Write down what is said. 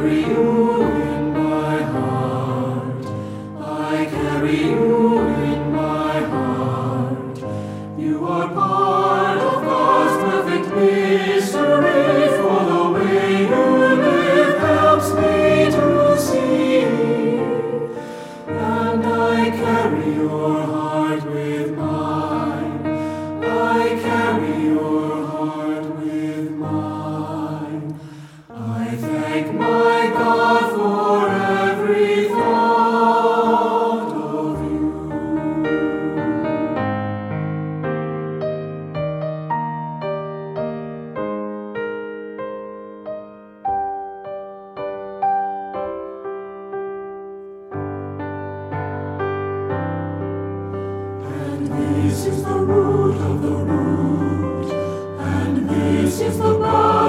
carry you in my heart. I carry you in my heart. You are part of God's perfect mystery, for the way you live helps me to see. And I carry your heart with mine. I carry your heart with mine. I thank my God for every thought of you. And this is the root of the root, and this is the bound